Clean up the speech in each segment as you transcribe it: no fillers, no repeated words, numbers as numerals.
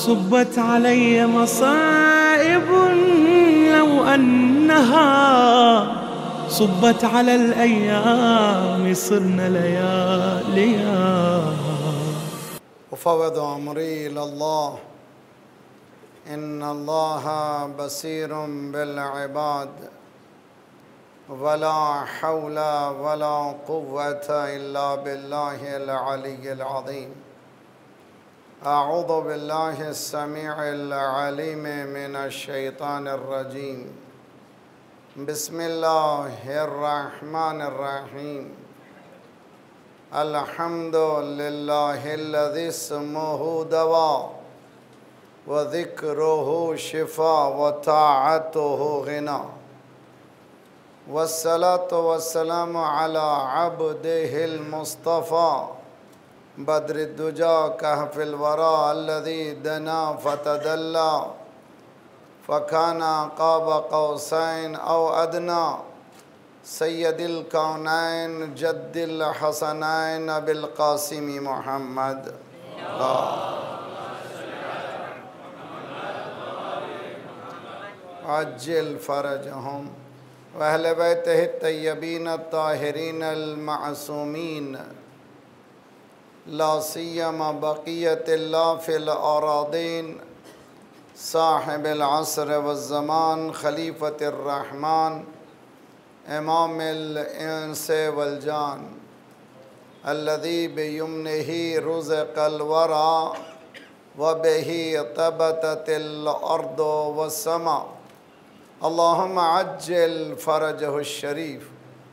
صبت علي مصائب لو أنها صبت على الأيام صرنا لياليا. أفوض أمري إلى الله إن الله بصير بالعباد ولا حول ولا قوة إلا بالله العلي العظيم. أعوذ بالله السميع العليم من الشيطان الرجيم. بسم الله الرحمن الرحيم. الحمد لله الذي اسمه دواء وذكره شفاء وطاعته غنى، والصلاة والسلام على عبده المصطفى بدر الدجى كهف الورى الذي دنا فتدلى فكان قاب قوسين أو أدنى، سيد الكونين جد الحسنين أبي القاسم محمد. عجل فرجهم وأهل بيته الطيبين الطاهرين المعصومين، لا سيما بقية الله في الأراضين، صاحب العصر والزمان خليفة الرحمن إمام الإنس والجان، الذي بيمنه رزق الورى وبه طبتت الأرض والسماء. اللهم عجل فرجه الشريف.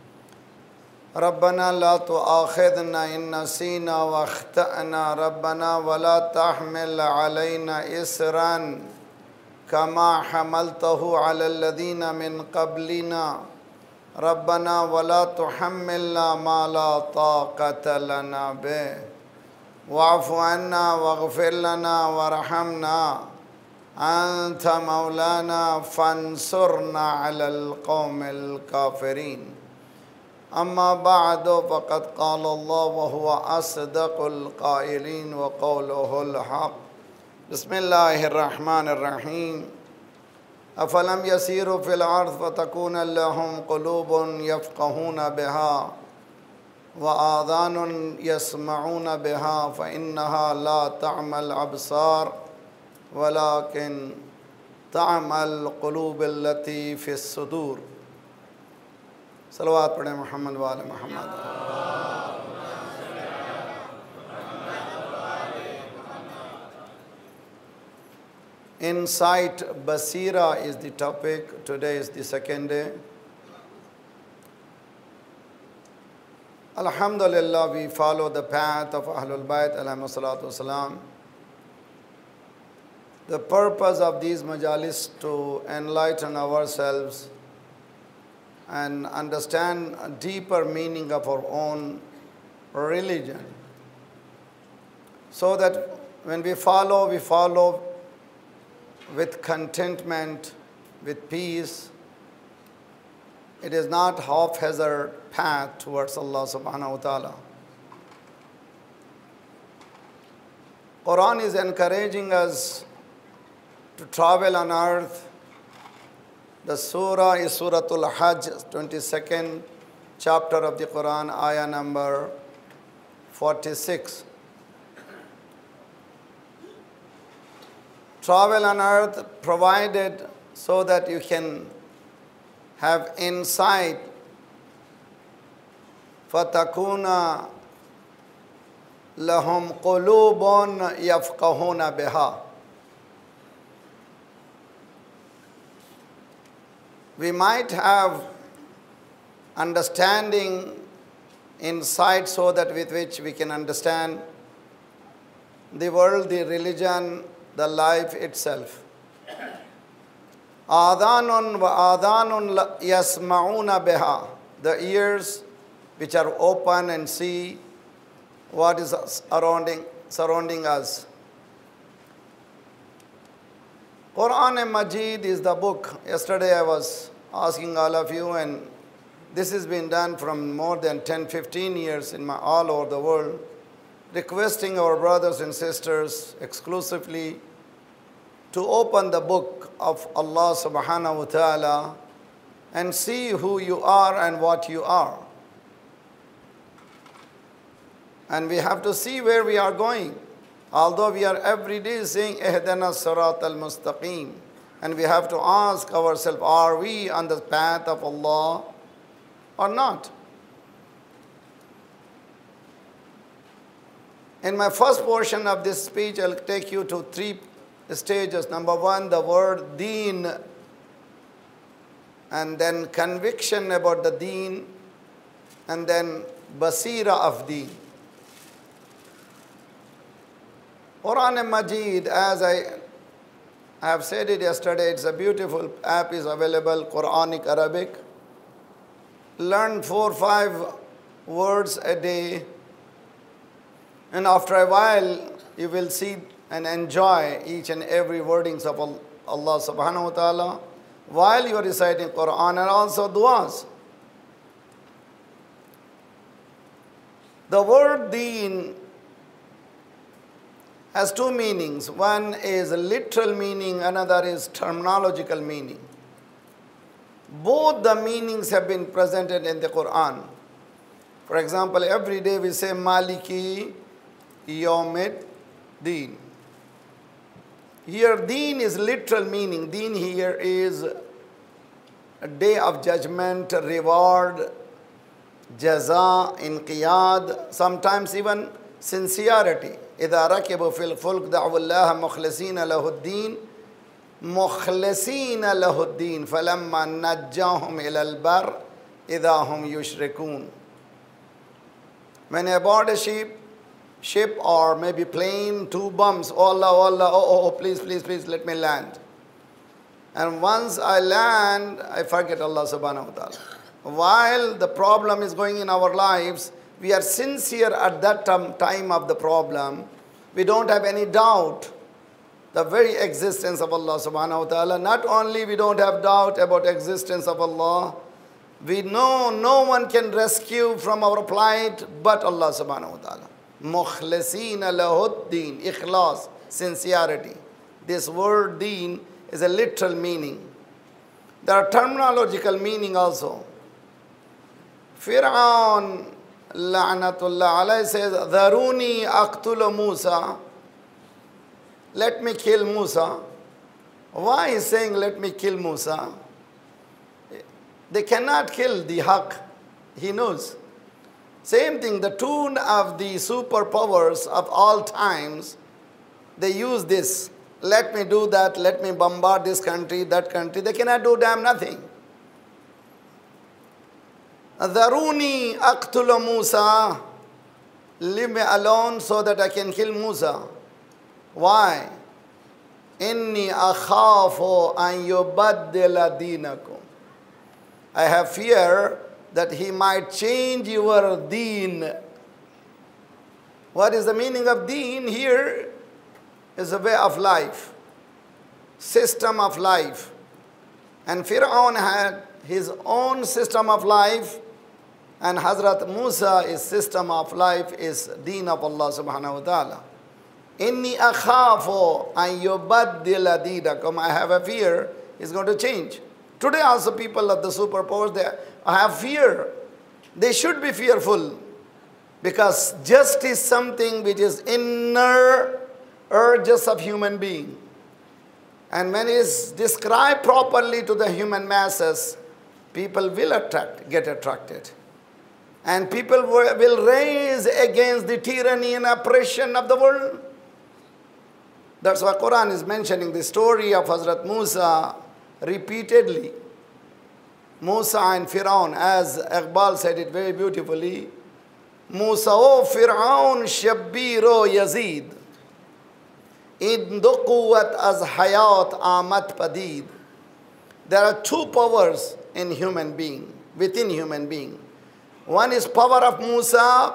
ربنا لا تؤاخذنا إن نسينا واخطأنا ربنا ولا تحمل علينا إصرا كما حملته على الذين من قبلنا ربنا ولا تحملنا ما لا طاقة لنا به واعف عنا واغفر لنا وارحمنا أنت مولانا فانصرنا على القوم الكافرين. أما بعد فقد قال الله وهو أصدق القائلين وقوله الحق. بسم الله الرحمن الرحيم. أفلم يسيروا في الأرض فتكون لهم قلوب يفقهون بها وآذان يسمعون بها فإنها لا تعمى الأبصار ولكن تعمى القلوب التي في الصدور. सलवात पढ़े मोहम्मद वाले Mohammad. Insight Basira is the topic. Today is the second day. Alhamdulillah, we follow the path of Ahlul Bayt alayhi salatu wasalam. The purpose of these majalis to enlighten ourselves and understand a deeper meaning of our own religion, so that when we follow with contentment, with peace. It is not haphazard path towards Allah subhanahu wa ta'ala. Quran is encouraging us to travel on earth. The surah is Suratul Hajj, 22nd chapter of the Quran, ayah number 46. Travel on earth provided so that you can have insight. فَتَكُونَ لَهُمْ قُلُوبٌ يَفْقَهُونَ بِهَا. We might have understanding, insight, so that with which we can understand the world, the religion, the life itself. آذَانٌ وَآذَانٌ يَسْمَعُونَ بِهَا. The ears which are open and see what is surrounding us. Quran Majid is the book. Yesterday I was asking all of you, and this has been done from more than 10-15 years all over the world, requesting our brothers and sisters exclusively to open the book of Allah subhanahu wa ta'ala and see who you are and what you are. And we have to see where we are going. Although we are every day saying, Ihdina sirat al-mustaqim. And we have to ask ourselves, are we on the path of Allah or not? In my first portion of this speech, I'll take you to 3 stages. Number 1, the word deen, and then conviction about the deen, and then basira of deen. Quran Majid, as I have said it yesterday, it's a beautiful app, is available, Quranic Arabic. Learn 4 or 5 words a day, and after a while you will see and enjoy each and every wordings of Allah subhanahu wa ta'ala while you are reciting Quran, and also du'as. The word deen has 2 meanings. One is literal meaning, another is terminological meaning. Both the meanings have been presented in the Quran. For example, every day we say Maliki Yawmid Deen. Here deen is literal meaning. Deen here is a day of judgment, reward, jaza, inqiyad, sometimes even sincerity. إذا ركبوا في الفلك دعوا الله مخلصين له الدين مخلصين له الدين فلما نجاهم إلى البر إذا هم يشركون. When I board a ship or maybe plane, 2 bumps, oh Allah, oh Allah, oh, please, please, please, let me land. And once I land, I forget Allah subhanahu wa ta'ala. While the problem is going in our lives, we are sincere at that time of the problem. We don't have any doubt the very existence of Allah subhanahu wa ta'ala. Not only we don't have doubt about existence of Allah, we know no one can rescue from our plight but Allah subhanahu wa ta'ala. Mukhlasina lahud-deen, ikhlas, sincerity. This word deen is a literal meaning. There are terminological meaning also. Fir'aun La'natullah alayhi says, Dharuni aqtulu Musa. Let me kill Musa. Why is saying let me kill Musa? They cannot kill the haq. He knows. Same thing, the tune of the superpowers of all times, they use this. Let me do that, let me bombard this country, that country. They cannot do damn nothing. Dharuni aqtulu Musa. Leave me alone so that I can kill Musa. Why? Inni akhafu an yubaddila deenakum. I have fear that he might change your deen. What is the meaning of deen? Here is a way of life, system of life. And Fir'aun had his own system of life, and Hazrat Musa's system of life is deen of Allah subhanahu wa ta'ala. Inni akhafu an yubaddila deenakum. I have a fear he's going to change. Today also people of the superpowers, they have fear. They should be fearful, because justice is something which is inner urges of human being. And when it is described properly to the human masses, people will get attracted. And people will raise against the tyranny and oppression of the world. That's why Quran is mentioning the story of Hazrat Musa repeatedly. Musa and Fir'aun, as Iqbal said it very beautifully, Musa o Fir'aun shabbiro Yazid, in duquwat az hayat amat padid. There are 2 powers in human being, within human being. One is power of Musa,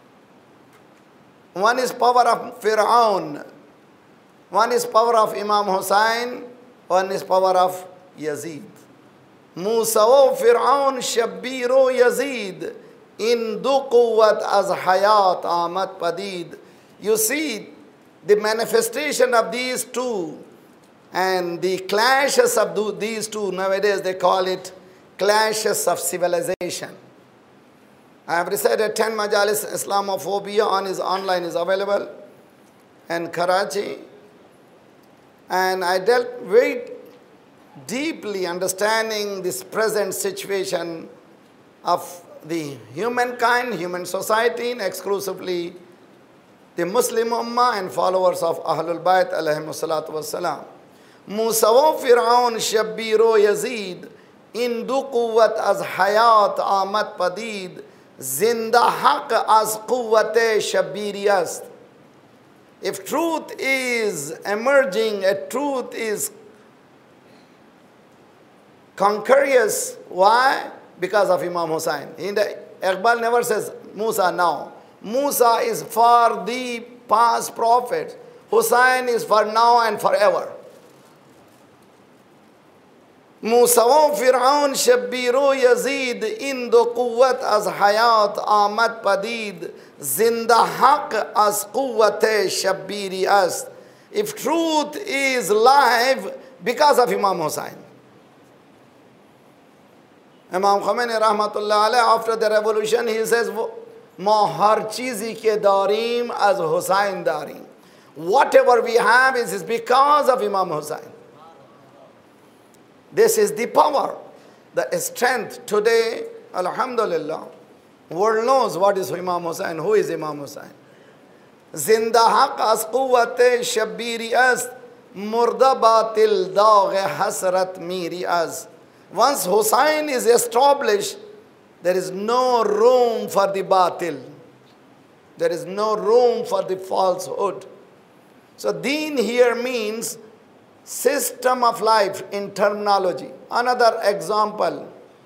one is power of Fir'aun, one is power of Imam Hussain, one is power of Yazid. Musa o Fir'aun shabbiro Yazid, in duquwat az hayat amat padid. You see, the manifestation of these 2 And the clashes of these two, nowadays they call it clashes of civilization. I have recited 10 Majalis Islamophobia on his online, is available in Karachi. And I dealt very deeply understanding this present situation of the humankind, human society, and exclusively the Muslim Ummah and followers of Ahlul Bayt alayhimu salatu wassalam. Musa wa Fir'aun shabbiro Yazid, indu quwwat az hayat amad padid, zinda haq az quwwate shabbiri ast. If truth is emerging, a truth is conquerors, why? Because of Imam Hussain. Iqbal never says Musa now. Musa is for the past prophets. Hussain is for now and forever. Musa wa Fir'aun shabbiro Yazid, indu quwwat az hayat amad padid, zinda haq az quwwate shabbiri ast. If truth is live, because of Imam Hussain. Imam Khomeini rahmatullah alayh, after the revolution, he says, Ma har chizi ke darim az Hussain darim. Whatever we have is because of Imam Hussain. This is the power, the strength. Today, alhamdulillah, world knows what is Imam Hussain, who is Imam Hussain. Zinda haq az quwwate shabbiri ast, murda batil dagh hasrat miri az. Once Hussain is established, there is no room for the batil. There is no room for the falsehood. So deen here means system of life in terminology. Another example,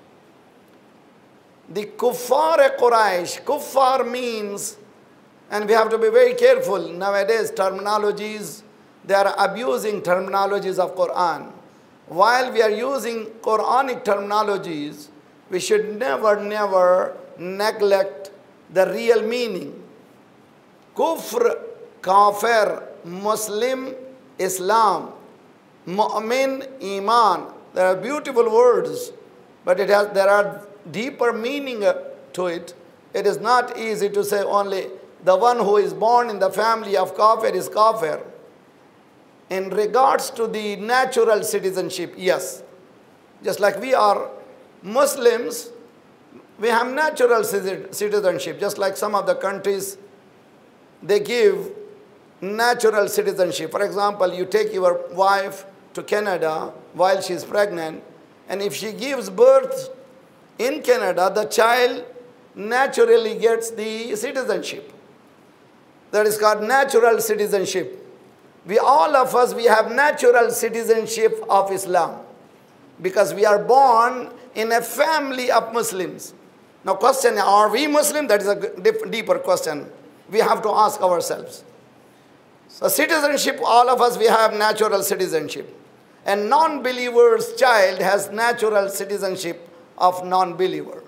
the kuffar Quraysh. Kuffar means, and we have to be very careful nowadays, terminologies, they are abusing terminologies of Quran. While we are using Quranic terminologies, we should never neglect the real meaning. Kufr, kafir, Muslim, Islam, mu'min, iman. There are beautiful words, but there are deeper meaning to it. It is not easy to say only the one who is born in the family of kafir is kafir. In regards to the natural citizenship, yes. Just like we are Muslims, we have natural citizenship. Just like some of the countries, they give natural citizenship. For example, you take your wife to Canada while she is pregnant, and if she gives birth in Canada, the child naturally gets the citizenship. That is called natural citizenship. All of us, we have natural citizenship of Islam because we are born in a family of Muslims. Now question, are we Muslim? That is a deeper question we have to ask ourselves. So citizenship, all of us, we have natural citizenship. A non-believer's child has natural citizenship of non-believer.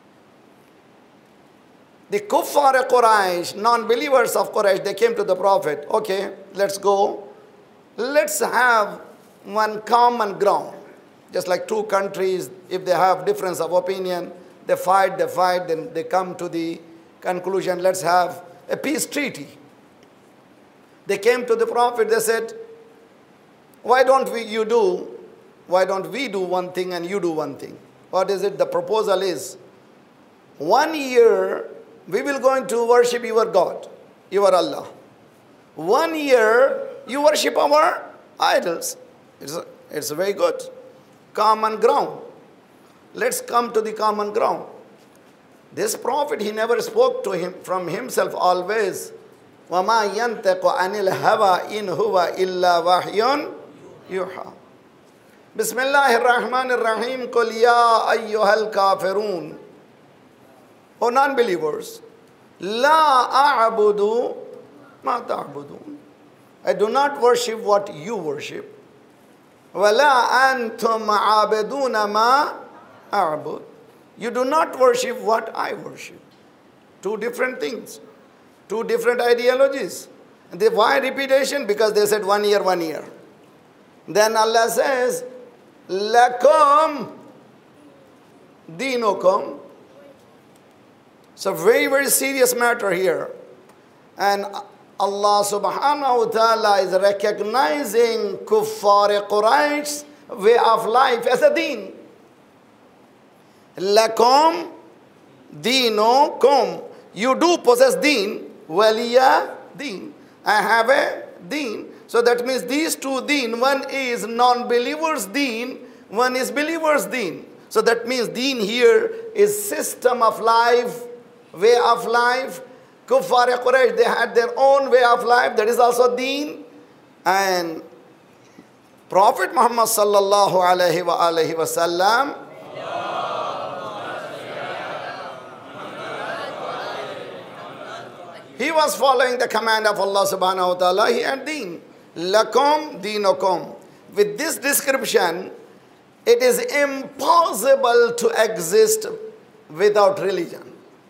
The kuffar Quraysh, non-believers of Quraysh, they came to the Prophet. Okay, let's go. Let's have one common ground. Just like two countries, if they have difference of opinion, they fight, then they come to the conclusion, let's have a peace treaty. They came to the Prophet, they said, why don't we do one thing and you do one thing? What is it? The proposal is, 1 year we will going to worship your God, your Allah. 1 year you worship our idols. It's very good. Common ground. Let's come to the common ground. This Prophet, he never spoke to him from himself always. وَمَا يَنْتَقُ عَنِ الْهَوَىٰ إِنْ هُوَ إِلَّا وَحْيٌ يُوحَىٰ بسم الله الرحمن الرحيم قُلْ يَا أَيُّهَا الْكَافِرُونَ. O non-believers, لَا أَعْبُدُ مَا تَعْبُدُونَ. I do not worship what you worship. وَلَا أَنْتُمْ عَابِدُونَ مَا أَعْبُدُ. You do not worship what I worship. Two different things. Two different ideologies. And why repetition? Because they said 1 year, 1 year. Then Allah says, lakum dinukum. So very, very serious matter here. And Allah subhanahu wa ta'ala is recognizing kuffar Quraysh's way of life as a deen. Lakum dinukum. You do possess deen. Waliya deen. I have a deen. So that means these two deen. One is non-believer's deen. One is believer's deen. So that means deen here is system of life, way of life. Kuffar Quraysh, they had their own way of life. That is also deen. And Prophet Muhammad sallallahu alaihi wa sallam, he was following the command of Allah subhanahu wa ta'ala. He had deen. Lakum dinukum. With this description, it is impossible to exist without religion.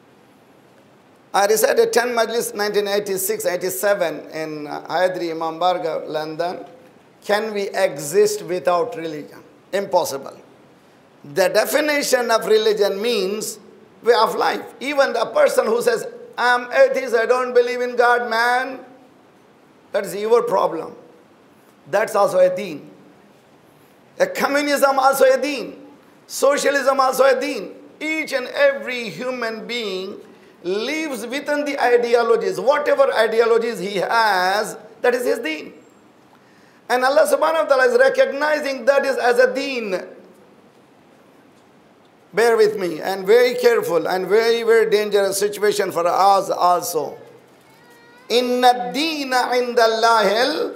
I recited 10 Majlis 1986-87 in Hyderabad, Imam Barga, London. Can we exist without religion? Impossible. The definition of religion means way of life. Even the person who says, I'm atheist, I don't believe in God, man, that is your problem. That's also a deen. A communism also a deen. Socialism also a deen. Each and every human being lives within the ideologies. Whatever ideologies he has, that is his deen. And Allah subhanahu wa ta'ala is recognizing that is as a deen. Bear with me, and very careful and very, very dangerous situation for us also. Inna deena indallahil.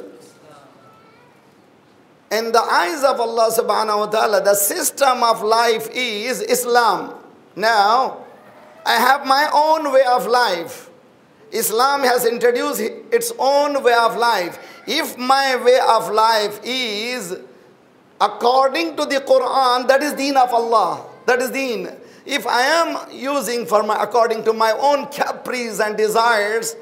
In the eyes of Allah subhanahu wa ta'ala, the system of life is Islam. Now, I have my own way of life. Islam has introduced its own way of life. If my way of life is according to the Quran, that is deen of Allah. That is deen. If I am using according to my own caprice and desires,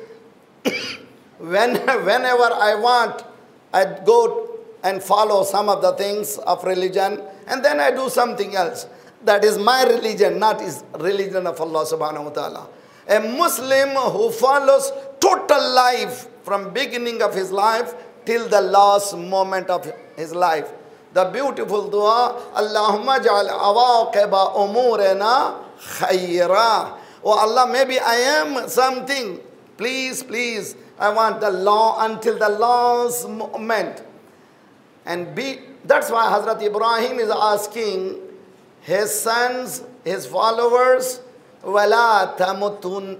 whenever I want, I go and follow some of the things of religion, and then I do something else. That is my religion, not is religion of Allah subhanahu wa ta'ala. A Muslim who follows total life from beginning of his life till the last moment of his life. The beautiful dua, Allahumma ja'al awaqiba umurina khayra. Oh Allah, maybe I am something. Please, please, I want the law until the last moment. And that's why Hazrat Ibrahim is asking his sons, his followers, وَلَا تَمُوتُنَّ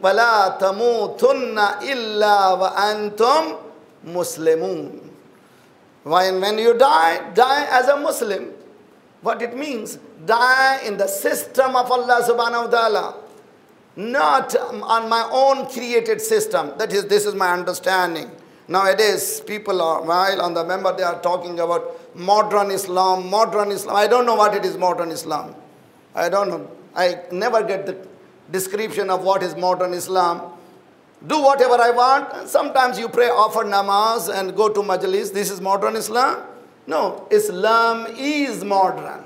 إِلَّا وَأَنْتُمْ مُسْلِمُونَ. When you die, die as a Muslim. What it means? Die in the system of Allah subhanahu wa ta'ala. Not on my own created system. This is my understanding. Nowadays, people are, while on the member, they are talking about modern Islam. I don't know what it is, modern Islam. I don't know. I never get the description of what is modern Islam. Do whatever I want. Sometimes you pray, offer namaz and go to majlis. This is modern Islam? No, Islam is modern.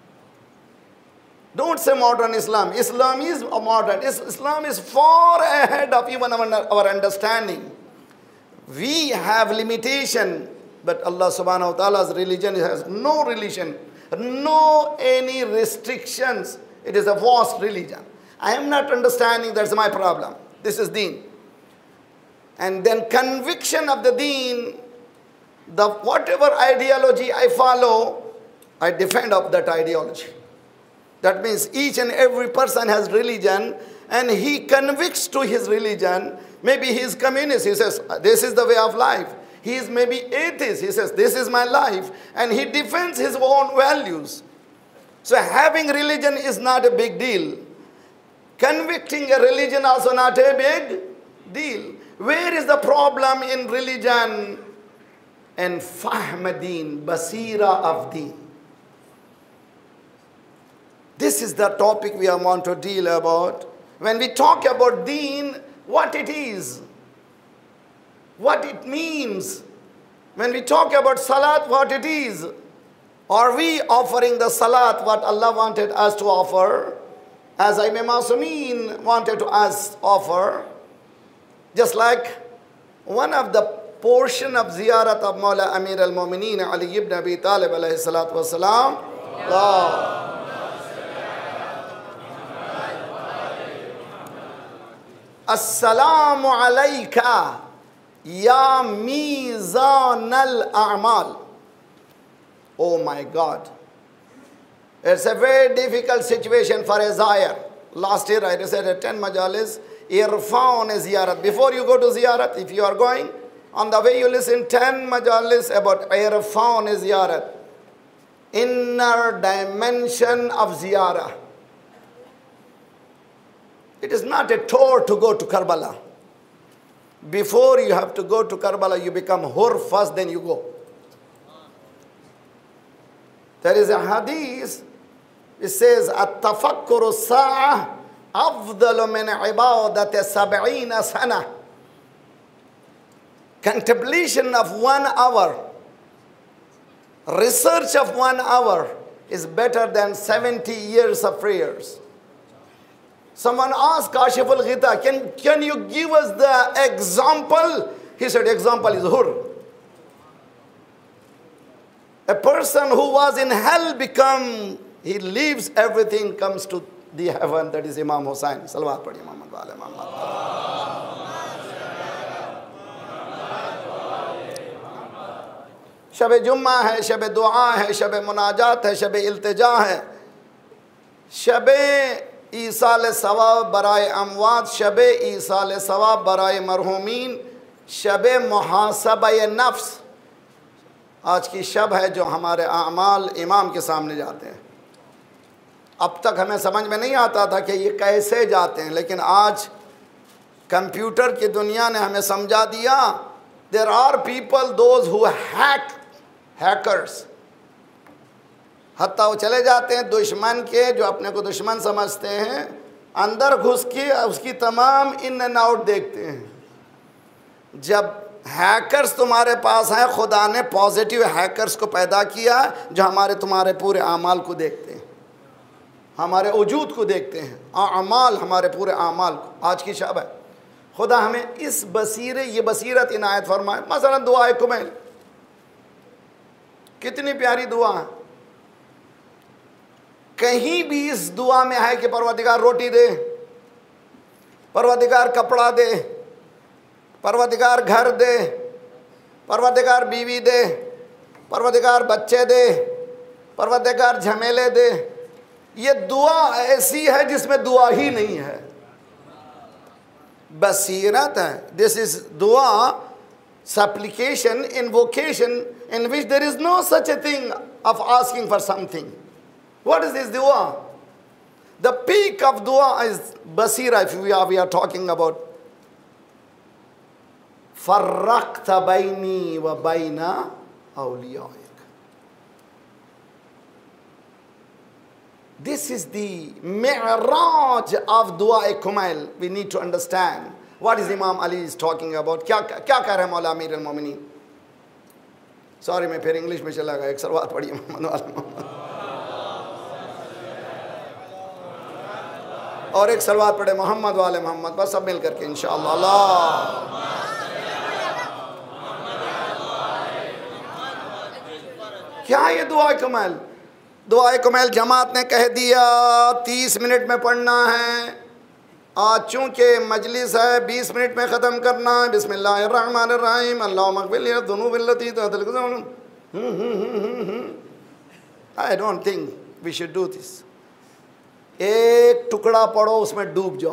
Don't say modern Islam. Islam is modern. Islam is far ahead of even our understanding. We have limitation, but Allah subhanahu wa ta'ala's religion has no religion, no any restrictions. It is a vast religion. I am not understanding, that's my problem. This is deen. And then conviction of the deen, whatever ideology I follow, I defend of that ideology. That means each and every person has religion and he convicts to his religion. Maybe he is communist, he says, this is the way of life. He is maybe atheist, he says, this is my life. And he defends his own values. So having religion is not a big deal. Convicting a religion also not a big deal. Where is the problem in religion? And fahm deen, basira of deen. This is the topic we want to deal about. When we talk about deen, what it is, what it means. When we talk about salat, what it is, are we offering the salat what Allah wanted us to offer, as Imam Masumin wanted to us offer? Just like one of the portion of ziyarat of Mawla Amir al-Mu'mineen Ali ibn Abi Talib alayhi salatu wasalam. Assalamu alayka ya mizan al-a'mal. Oh my God. It's a very difficult situation for a zayar. Last year I recited 10 majalis. Irfan is ziyarat. Before you go to ziyarat, if you are going, on the way you listen 10 majalis about irfan is ziyarat. Inner dimension of ziyarah. It is not a tour to go to Karbala. Before you have to go to Karbala, you become hur first, then you go. There is a hadith, it says, At-tafakkuru sa'ah afdalu min ibadati sab'ina sana. Contemplation of 1 hour, research of 1 hour is better than 70 years of prayers. Someone asked Kashif al-Ghita, can you give us the example? He said, example is hur. A person who was in hell he leaves everything, comes to the heaven. That is Imam Hussain. Salawat padhi Muhammad wa ala Muhammad. शब जुम्मा है, शब दुआ है, शब मुनाजात है, शब इल्तिजा है, शब ईसाल सवाब बराए अमवात, शब ईसाल सवाब बराए मरहूमीन, शब मुहासबा नफ्स। आज की शब है जो हमारे आमाल इमाम के सामने जाते हैं। अब तक हमें समझ में नहीं आता था कि ये कैसे जाते हैं, लेकिन आज कंप्यूटर की दुनिया ने हमें समझा दिया। There are people those who hackers, हत्ता वो चले जाते हैं दुश्मन के, जो अपने को दुश्मन समझते हैं, अंदर घुस के उसकी तमाम इन एंड आउट देखते हैं। जब हैकर्स तुम्हारे पास हैं, खुदा ने पॉजिटिव हैकर्स को पैदा किया जो तुम्हारे पूरे आमाल को देखते हैं, हमारे वजूद को देखते हैं, आमाल, हमारे पूरे आमाल को। आज की शब है, खुदा हमें इस ये बसीरत इनायत फरमाए। मसलन दुआ कुमैल, कितनी प्यारी दुआ है। कहीं भी इस दुआ में है कि परवरदिगार रोटी दे, परवरदिगार कपड़ा दे, परवरदिगार घर दे, परवरदिगार बीवी दे, परवरदिगार बच्चे दे, परवरदिगार झमेले दे। ये दुआ ऐसी है जिसमें दुआ ही नहीं है, बसीरत है। दिस इज दुआ, supplication, invocation, in which there is no such a thing of asking for something. What is this dua? The peak of dua is basira. If we are talking about farraqta bayni wa bayna awliyaik. This is the mi'raj of dua kumail. We need to understand what is Imam Ali is talking about. क्या कह रहे हैं मौला अमीर अल-मोमिनीन? Sorry, मैं फिर English में चला गया। एक सलवात पढ़िए मोहम्मद वाला मोहम्मद, और एक सलवात पढ़े मोहम्मद वाले मोहम्मद, बस सब मिल करके इंशाअल्लाह। अल्लाह क्या ये दुआ कमैल? दुआ कमैल जमात ने कह दिया 30 मिनट में पढ़ना है। आज चूँकि मजलिस है 20 मिनट में ख़त्म करना है। बिस्मिल्लाहिर्रहमानिर्रहीम, अल्लाहुम्मा अग़फ़िर ली ज़ुनूबिल्लती तअल्लक़। I don't think we should do this. एक टुकड़ा पढ़ो, उसमें डूब जाओ।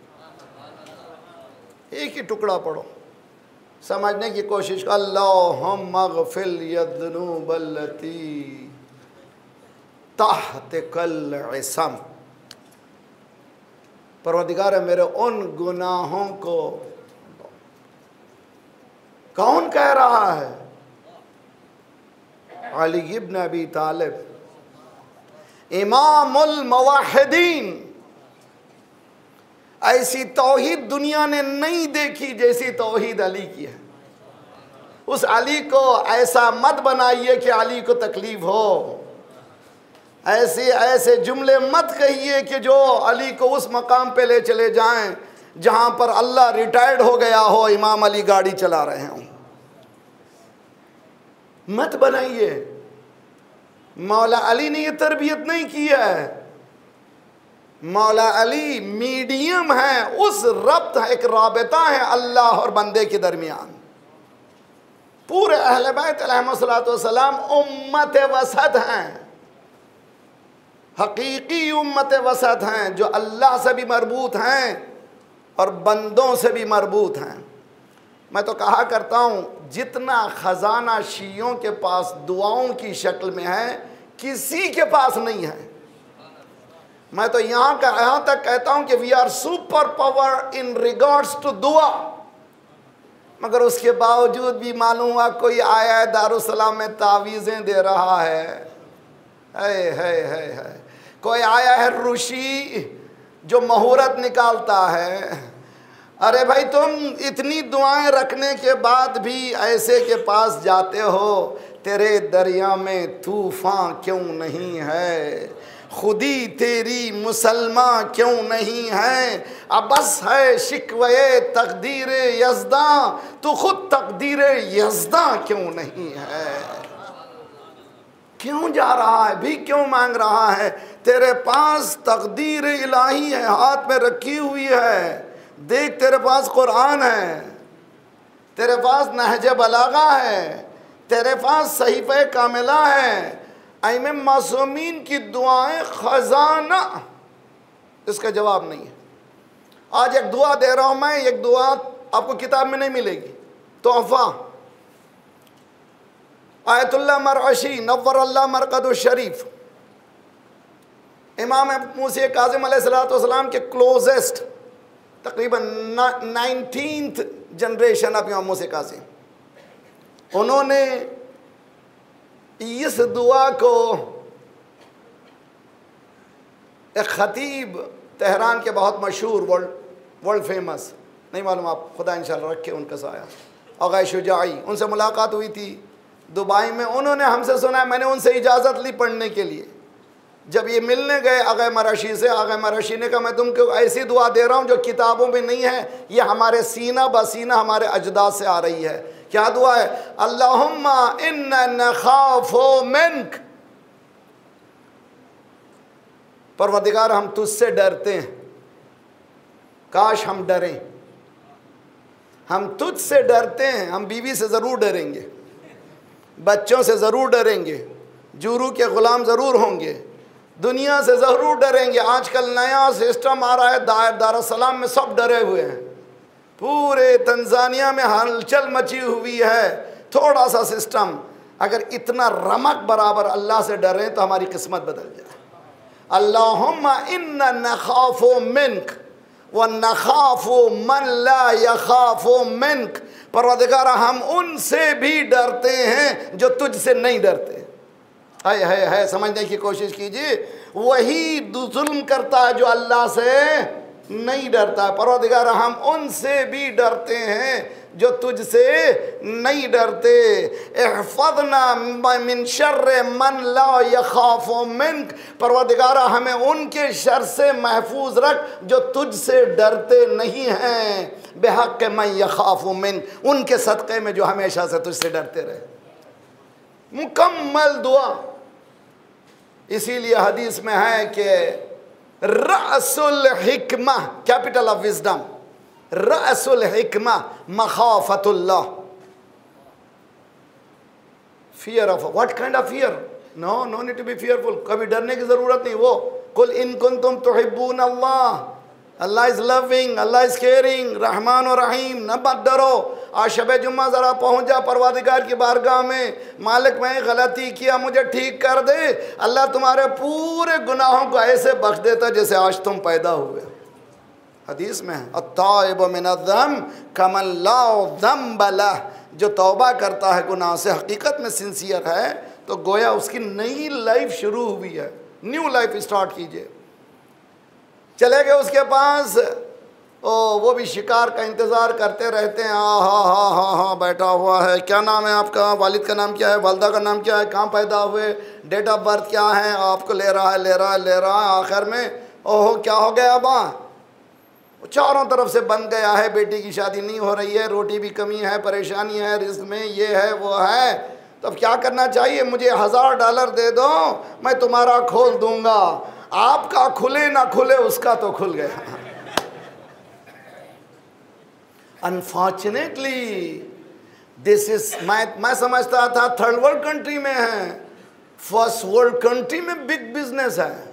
एक ही टुकड़ा पढ़ो, समझने की कोशिश करो। अल्लाहुम्मा अग़फ़िर ली ज़ुनूबिल्लती तहतकल इसम। परवरदिगार मेरे उन गुनाहों को, कौन कह रहा है? अली इब्न अबी तालिब, इमामुल मुवahhidin। ऐसी तौहीद दुनिया ने नहीं देखी जैसी तौहीद अली की है। उस अली को ऐसा मत बनाइए कि अली को तकलीफ हो। ऐसे ऐसे जुमले मत कहिए कि जो अली को उस मकाम पे ले चले जाएं जहां पर अल्लाह रिटायर्ड हो गया हो, इमाम अली गाड़ी चला रहे हों। मत बनाइए। मौला अली ने ये तरबियत नहीं की है। मौला अली मीडियम है, उस रब्त है, एक राबता है अल्लाह और बंदे के दरमियान। पूरे अहले बैत अलैहिस्सलाम उम्मत वसत हैं, हकीकी उम्मत वसत हैं, जो अल्लाह से भी मरबूत हैं और बंदों से भी मरबूत हैं। मैं तो कहा करता हूँ, जितना ख़जाना शियों के पास दुआओं की शक्ल में है, किसी के पास नहीं है। मैं तो यहाँ तक कहता हूँ कि we are super power in regards to दुआ, मगर उसके बावजूद भी मालूम हुआ कोई आया है दारुसलाम में तावीज़ें दे रहा है। कोई आया है ऋषि जो मुहूर्त निकालता है। अरे भाई, तुम इतनी दुआएं रखने के बाद भी ऐसे के पास जाते हो, तेरे दरिया में तूफान क्यों नहीं है? खुदी तेरी मुसलमान क्यों नहीं है? अब बस है शिकवे तकदीर यज़दा, तू खुद तकदीर यज़दा क्यों नहीं है? क्यों जा रहा है भी, क्यों मांग रहा है? तेरे पास तकदीर इलाही है, हाथ में रखी हुई है। देख, तेरे पास कुरान है, तेरे पास नहज बलागा है, तेरे पास सहीफ़े कामिला है, इमाम मासूमीन की दुआएं खजाना। इसका जवाब नहीं है। आज एक दुआ दे रहा हूं मैं, एक दुआ आपको किताब में नहीं मिलेगी, तोहफा। आयतुल्लाह मरअशी नव्वर अल्लाह मरकदुश शरीफ, इमाम मूसा काज़िम अलैहिस्सलाम के क्लोजेस्ट, तकरीबन 19th जनरेशन ऑफ इमाम मूसा काज़िम, उन्होंने इस दुआ को एक खतीब तेहरान के बहुत मशहूर, वर्ल्ड फेमस, नहीं मालूम आप, खुदा इंशाल्लाह रखे उनका साया, आगा शुजाई, उनसे मुलाकात हुई थी दुबई में। उन्होंने हमसे सुना, मैंने उनसे इजाज़त ली पढ़ने के लिए। जब ये मिलने गए आगा मराशी से, आगा मराशी ने कहा, मैं तुमको ऐसी दुआ दे रहा हूँ जो किताबों में नहीं है, ये हमारे सीना बसीना हमारे अजदाद से आ रही है। क्या दुआ है? अल्लाहुम्मा इन्ना नखाफो मिन्क, परवरदिगार हम तुझसे डरते हैं, काश हम डरें, हम तुझसे डरते हैं। हम बीवी से ज़रूर डरेंगे, बच्चों से ज़रूर डरेंगे, जुरू के ग़ुलाम ज़रूर होंगे, दुनिया से ज़रूर डरेंगे। आजकल नया सिस्टम आ रहा है, दारुस्सलाम में सब डरे हुए हैं, पूरे तंजानिया में हलचल मची हुई है। थोड़ा सा सिस्टम, अगर इतना रमक बराबर अल्लाह से डरें तो हमारी किस्मत बदल जाए। अल्लाहुम्मा इन्ना नखाफो मिन्क व नखाफो मन ला यखाफो मिन्क, परवरदिगार हम उनसे भी डरते हैं जो तुझसे नहीं डरते। है समझने की कोशिश कीजिए। वही जुल्म करता है जो अल्लाह से नहीं डरता। परवरदिगार हम उनसे भी डरते हैं जो तुझसे नहीं डरते। इहफ़ज़ना मिन शर्रि मन ला यख़ाफ़ु मिन्क, परवरदिगार हमें उनके शर से महफूज रख जो तुझसे डरते नहीं हैं। बेहक़्क़ मन यख़ाफ़ु मिन्क, उनके सदक़े में जो हमेशा से तुझसे डरते रहे। मुकम्मल दुआ। इसीलिए हदीस में है कि रअसुल हिकमा, कैपिटल ऑफ विजडम, रअसुल हिकमा मखाफतुल्लाह, fear of, what kind of fear? No need to be fearful, कभी डरने की जरूरत नहीं। वो कुल इन कुंतुम तुहिब्बून अल्लाह, Allah is loving, Allah is caring, रहमान और रहीम, न मत डरो। आज शब जुम्मा ज़रा पहुँच जा परवादिगार की बारगाह में, मालिक मैं गलती किया मुझे ठीक कर दे। अल्लाह तुम्हारे पूरे गुनाहों को ऐसे बख्श देता जैसे आज तुम पैदा हुए। हदीस में है अत्ताइब मिनज़्ज़म कमन ला ज़म्ब लह, जो तौबा करता है गुनाह से, हकीकत में सिंसियर है, तो गोया उसकी नई लाइफ शुरू हुई है। न्यू लाइफ स्टार्ट कीजिए। चले गए उसके पास, वो भी शिकार का इंतज़ार करते रहते हैं। हाँ, बैठा हुआ है। क्या नाम है आपका? वालिद का नाम क्या है? वालदा का नाम क्या है? कहाँ पैदा हुए? डेट ऑफ बर्थ क्या है? आपको ले रहा है। आखिर में ओहो क्या हो गया अबा? चारों तरफ से बन गया है, बेटी की शादी नहीं हो रही है, रोटी भी कमी है, परेशानी है, रिस्क में ये है वो है। तो अब क्या करना चाहिए? मुझे $1000 दे दो, मैं तुम्हारा खोल दूंगा। आपका खुले ना खुले, उसका तो खुल गया। अनफॉर्चुनेटली दिस इज, मैं समझता था थर्ड वर्ल्ड कंट्री में है, फर्स्ट वर्ल्ड कंट्री में बिग बिजनेस है।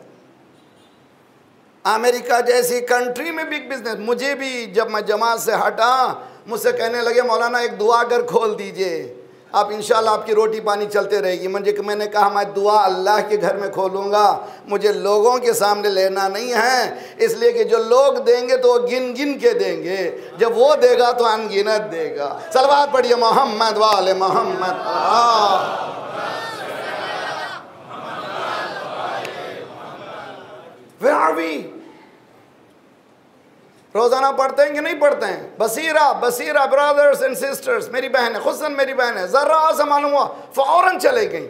अमेरिका जैसी कंट्री में बिग बिजनेस। मुझे भी जब मैं जमात से हटा, मुझसे कहने लगे मौलाना एक दुआ घर खोल दीजिए, आप इंशाल्लाह आपकी रोटी पानी चलते रहेगी। मैंने कहा मैं दुआ अल्लाह के घर में खोलूँगा, मुझे लोगों के सामने लेना नहीं है, इसलिए कि जो लोग देंगे तो वो गिन गिन के देंगे, जब वो देगा तो अनगिनत देगा। सलवात पढ़िए मोहम्मद वाले मोहम्मद। Where are we? रोजाना पढ़ते हैं कि नहीं पढ़ते हैं? बसीरा ब्रदर्स एंड सिस्टर्स, मेरी बहन है, खुसन मेरी बहन है, जरा सा मालूम हुआ फौरन चले गई।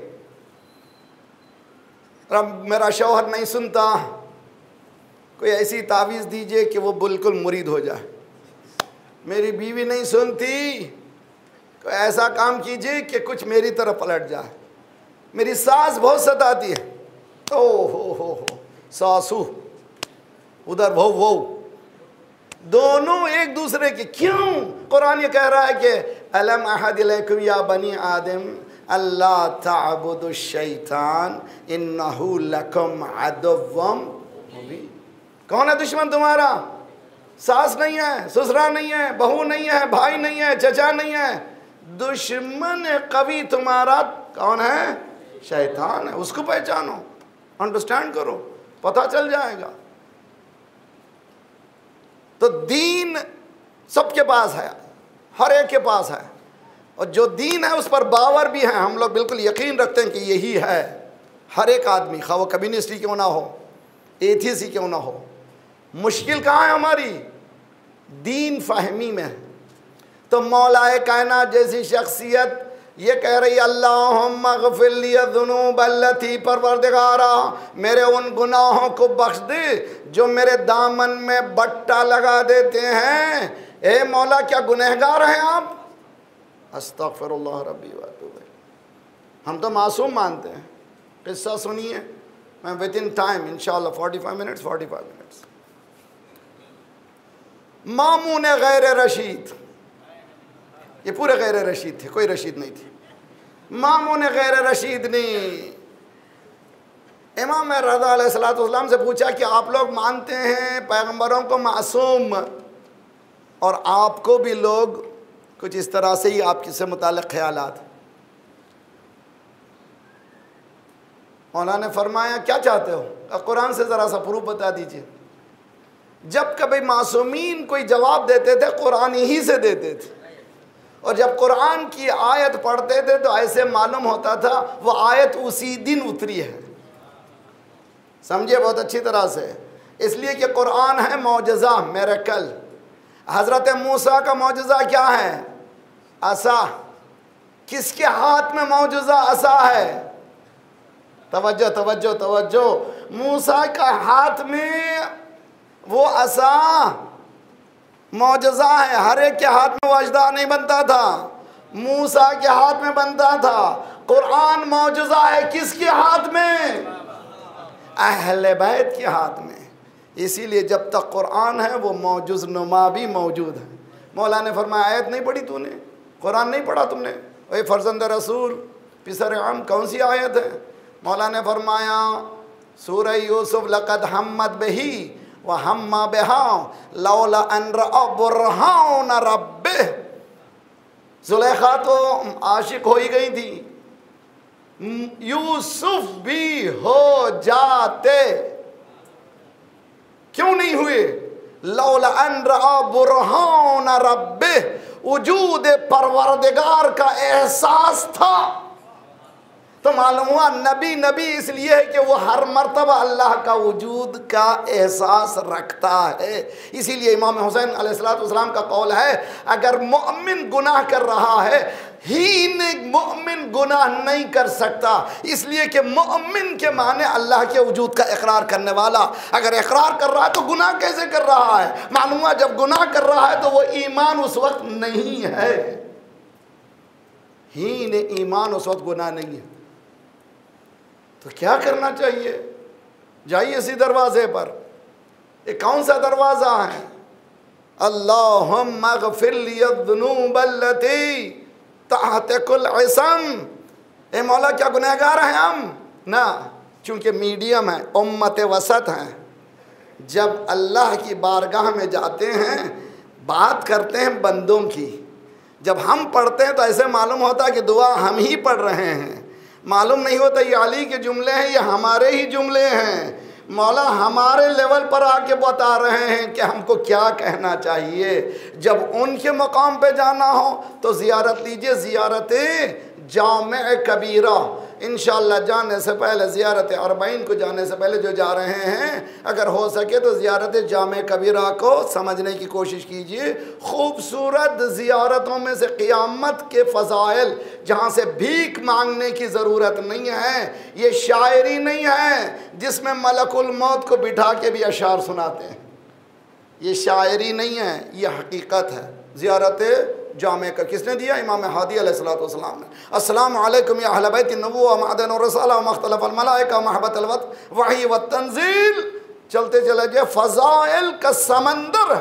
अब मेरा शौहर नहीं सुनता, कोई ऐसी तावीज़ दीजिए कि वो बिल्कुल मुरीद हो जाए। मेरी बीवी नहीं सुनती, कोई ऐसा काम कीजिए कि कुछ मेरी तरफ पलट जाए। मेरी सास बहुत सताती है, ओ हो सासू उधर वो दोनों एक दूसरे की। क्यों? कुरान ये कह रहा है कि अलम अहद इलैकुम या बनी आदम अल्लाह ताबुदु शैतान इन्नहु लकुम अदुव्वुम मुबीन। कौन है दुश्मन तुम्हारा? सास नहीं है, ससुरा नहीं है, बहू नहीं है, भाई नहीं है, चचा नहीं है। दुश्मन कवि तुम्हारा कौन है? शैतान है। उसको पहचानो, अंडरस्टैंड करो, पता चल जाएगा। तो दीन सबके पास है, हर एक के पास है, और जो दीन है उस पर बावर भी है। हम लोग बिल्कुल यकीन रखते हैं कि यही है। हर एक आदमी, खा वो कम्युनिस्ट ही क्यों ना हो, एथियस्ट ही क्यों ना हो, मुश्किल कहाँ है हमारी? दीन फहमी में है। तो मौलाए कायनात जैसी शख्सियत ये कह रही अल्लाहुम्मा ग़फ़िर ली ज़ुनूब अल्लती, परवरदिगारा मेरे उन गुनाहों को बख्श दे जो मेरे दामन में बट्टा लगा देते हैं। ए मौला क्या गुनहगार हैं आप? अस्तग़फ़िरुल्लाह रब्बी व अतूबु इलैह। हम तो मासूम मानते हैं। किस्सा सुनिए, मैं विद इन टाइम इंशाअल्लाह 45 मिनट्स। मामून गैर रशीद, ये पूरे गैर रशीद थे, कोई रशीद नहीं थी। मामून गैर रशीद ने इमाम रज़ा अलैहिस्सलाम से पूछा कि आप लोग मानते हैं पैगंबरों को मासूम, और आपको भी लोग कुछ इस तरह से ही आपके से मुताल्लिक़ ख्यालात। मौलाना ने फरमाया क्या चाहते हो? कुरान से ज़रा सा प्रूफ बता दीजिए। जब कभी मासूमीन कोई जवाब देते थे कुरान ही से देते थे, और जब कुरान की आयत पढ़ते थे तो ऐसे मालूम होता था वो आयत उसी दिन उतरी है। समझिए बहुत अच्छी तरह से, इसलिए कि कुरान है मौजज़ा, मिरेकल। हज़रत मूसा का मौजज़ा क्या है? असा। किसके हाथ में मौजज़ा असा है? तवज्जो तवज्जो तवज्जो। मूसा का हाथ में वो असा मौजज़ा है। हर एक के हाथ में वो अजदा नहीं बनता था, मूसा के हाथ में बनता था। कुरान मौजज़ा है किसके हाथ में? अहले बैत के हाथ में। इसीलिए जब तक कुरान है वो मौजूज़ नुमा भी मौजूद है। मौला ने फरमाया आयत नहीं पढ़ी तूने, कुरान नहीं पढ़ा तुमने, वही फर्जंद रसूल पिसर आम, कौन सी आयत है? मौला ने फरमाया सूरह यूसुफ लक़द हम्मत बिही व हम्मा बिहा लौला अन रअ बुरहान रब्बिह। ज़ुलेखा तो आशिक हो ही गई थी, यूसुफ भी हो जाते, क्यों नहीं हुए? लौला अन रअ बुरहान रब्बिह, वजूद परवरदिगार का एहसास था। तो मालूम हुआ नबी नबी इसलिए है कि वो हर मर्तबा अल्लाह का वजूद का एहसास रखता है। इसीलिए इमाम हुसैन अलैहिस्सलाम का कौल है, अगर मोमिन गुनाह कर रहा है, हीन मोमिन गुनाह नहीं कर सकता, इसलिए कि मोमिन के माने अल्लाह के वजूद का इकरार करने वाला। अगर इकरार कर रहा है तो गुनाह कैसे कर रहा है? मालूम हुआ जब गुनाह कर रहा है तो वो ईमान उस वक्त नहीं है, हीन ईमान उस वक्त गुनाह नहीं है। तो क्या करना चाहिए? जाइए इसी दरवाजे पर। ये कौन सा दरवाज़ा है? अल्लाहुम्मा ग़फ़िर लियद्दुनूब अल्लती तहत कुल इसम। ए मौला क्या गुनहगार हैं हम? ना, चूँकि मीडियम है, उम्मत वसत हैं। जब अल्लाह की बारगाह में जाते हैं बात करते हैं बंदों की, जब हम पढ़ते हैं तो ऐसे मालूम होता है कि दुआ हम ही पढ़ रहे हैं, मालूम नहीं होता ये अली के जुमले हैं, ये हमारे ही जुमले हैं। मौला हमारे लेवल पर आके बता रहे हैं कि हमको क्या कहना चाहिए। जब उनके मकाम पे जाना हो तो ज़ियारत लीजिए, ज़ियारत जामे कबीरा। इंशाअल्लाह जाने से पहले, ज़ियारत अरबईन को जाने से पहले जो जा रहे हैं, अगर हो सके तो ज़ियारत जामे कबीरा को समझने की कोशिश कीजिए। खूबसूरत ज़ियारतों में से क़ियामत के फ़ज़ाइल, जहाँ से भीख मांगने की ज़रूरत नहीं है। ये शायरी नहीं है जिसमें मलकुल मौत को बिठा के भी अशार सुनाते हैं, ये शायरी नहीं है, ये हकीकत है। ज़ियारत जामे का किसने दिया? इमाम हादी अलैहिस्सलाम ने। अस्सलामु अलैकुम या अहल बैत नबुव्वह मअदन और रसाला व मख्तलफ अल मलाइका महबतल वही व तंजील। चलते चले गए, फ़ज़ाइल का समंदर।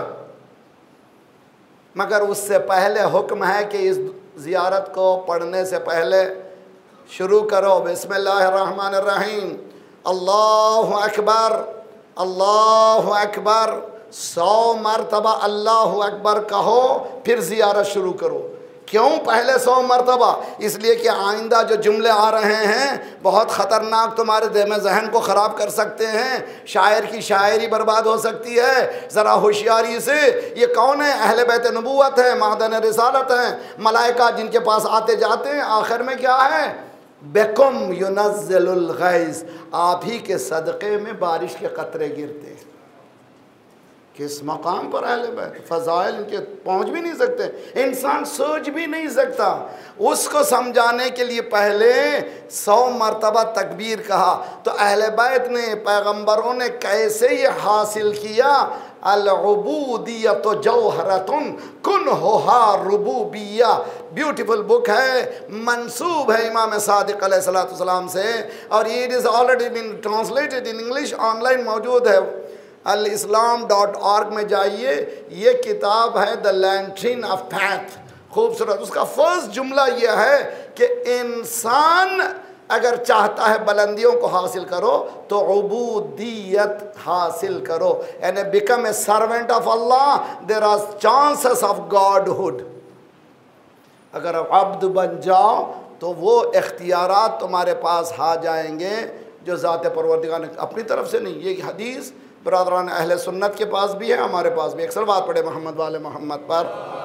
मगर उससे पहले हुक्म है कि इस ज़ियारत को पढ़ने से पहले शुरू करो बिस्मिल्लाहिर्रहमानिर्रहीम, अल्लाहु अकबर, अल्लाहु अकबर। 100 मरतबा अल्लाहु अकबर कहो, फिर ज़ियारत शुरू करो। क्यों पहले 100 मरतबा? इसलिए कि आइंदा जो जुमले आ रहे हैं बहुत ख़तरनाक, तुम्हारे दिल में जहन को ख़राब कर सकते हैं। शायर की शायरी बर्बाद हो सकती है, ज़रा होशियारी से। ये कौन है? अहले बैत नबूवत है, मादन रिसालत हैं, मलाइका जिनके पास आते जाते हैं। आखिर में क्या है? बेकुम युनज़्ज़िलुल गैज़, आप ही के सदक़े में बारिश के कतरे गिरते हैं। किस मकाम पर अहले बैत, फ़ज़ाइल इनके पहुँच भी नहीं सकते, इंसान सोच भी नहीं सकता। उसको समझाने के लिए पहले 100 मरतबा तकबीर कहा। तो अहले बैत ने, पैगम्बरों ने कैसे ये हासिल किया? अल-उबूदियत जौहरतुन कुनहुहा रुबूबिय्या। ब्यूटीफुल बुक है, मंसूब है इमाम सादिक अलैहिस्सलाम से, और it is already been translated in English, online मौजूद है। alislam.org में जाइए, ये किताब है द लैंट्रिन ऑफ फैथ। खूबसूरत। उसका फर्स्ट जुमला यह है कि इंसान अगर चाहता है बुलंदियों को हासिल करो तो उबूदियत हासिल करो, यानी become a servant of Allah, there are chances of godhood. अगर आप अब्द बन जाओ तो वो इख्तियारात तुम्हारे पास आ जाएंगे जो ज़ात परवरदिगार ने, अपनी तरफ से नहीं। ये हदीस बरादरान अहले सुन्नत के पास भी है, हमारे पास भी। अक्सर बात पढ़े मोहम्मद वाले मोहम्मद पर।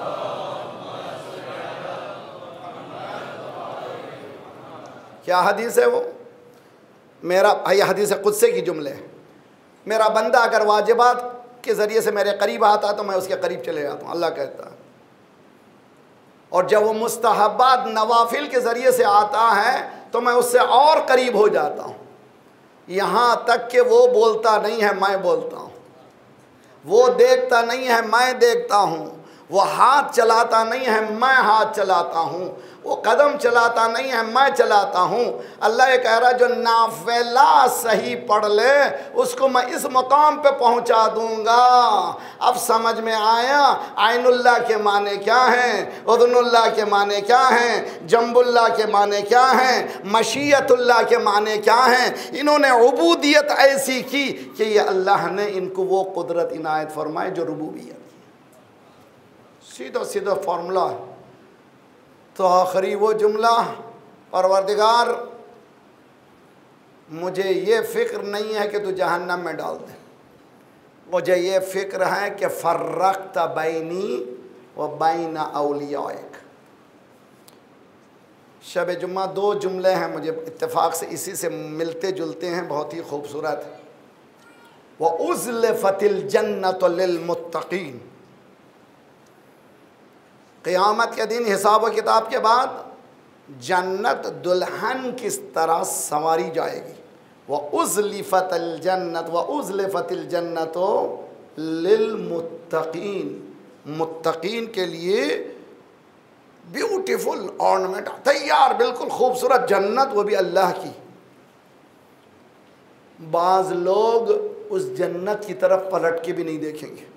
क्या हदीस है वो? मेरा भाई हदीस कुद्सी की जुमले है, मेरा बंदा अगर वाजिबात के ज़रिए से मेरे करीब आता है तो मैं उसके करीब चले जाता हूँ, अल्लाह कहता है। और जब वो मुस्तहब्बात नवाफिल के ज़रिए से आता है तो मैं उससे और करीब हो जाता हूँ। यहाँ तक कि वो बोलता नहीं है, मैं बोलता हूँ। वो देखता नहीं है, मैं देखता हूँ। वो हाथ चलाता नहीं है, मैं हाथ चलाता हूँ। वो कदम चलाता नहीं है, मैं चलाता हूँ। अल्लाह ये कह रहा है जो नाफिला सही पढ़ ले उसको मैं इस मकाम पे पहुँचा दूँगा। अब समझ में आया आइनुल्लाह के माने क्या हैं, उज़नुल्लाह के माने क्या हैं, जंबुल्लाह के माने क्या हैं, मशीयतुल्लाह के माने क्या हैं। इन्होंने उबूदियत ऐसी की कि ये अल्लाह ने इनको वो कुदरत इनायत फरमाए जो रुबूबियत, सीधा सीधा फार्मूला। तो आखिरी वो जुमला, परवरदिगार मुझे ये फ़िक्र नहीं है कि तू जहन्नम में डाल दे, मुझे ये फ़िक्र है कि फ़र्रक़्त बैनी व बैन औलियाइक। शब जुम्मा 2 जुमले हैं मुझे इत्तेफाक से इसी से मिलते जुलते हैं, बहुत ही खूबसूरत। व उज़्लिफ़तिल जन्नतु लिल मुत्तक़ीन, क़यामत के दिन हिसाब व किताब के बाद जन्नत दुल्हन किस तरह संवारी जाएगी। व उज़्लिफ़तिल जन्नत व उज़्लिफ़तिल जन्नतु लिल मुत्तक़ीन, मुत्तक़ीन के लिए ब्यूटीफुल ऑर्नामेंट तैयार, बिल्कुल खूबसूरत जन्नत, वो भी अल्लाह की। बाज़ लोग उस जन्नत की तरफ पलट के भी नहीं देखेंगे।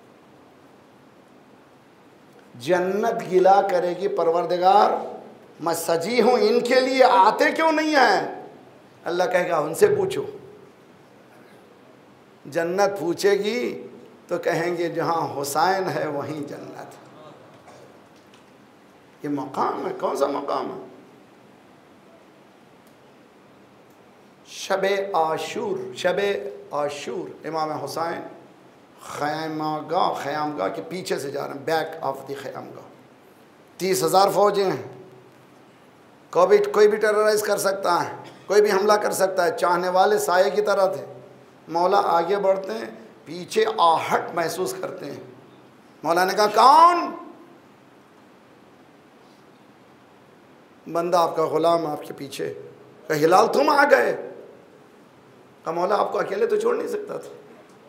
जन्नत गिला करेगी, परवरदिगार मैं सजी हूं, इनके लिए आते क्यों नहीं हैं? अल्लाह कहेगा उनसे पूछो। जन्नत पूछेगी तो कहेंगे जहां हुसैन है वहीं जन्नत। ये मकाम है, कौन सा मकाम है? शबे आशूर, शबे आशूर, इमाम हुसैन ख़यामगाह के पीछे से जा रहे हैं, बैक ऑफ द ख़यामगाह। 30,000 फौजें हैं, कोई भी टेरराइज कर सकता है, कोई भी हमला कर सकता है। चाहने वाले साये की तरह थे। मौला आगे बढ़ते हैं, पीछे आहट महसूस करते हैं। मौला ने कहा कौन? बंदा आपका ग़ुलाम आपके पीछे। कहा हिलाल तुम आ गए? कहा मौला आपको अकेले तो छोड़ नहीं सकता था।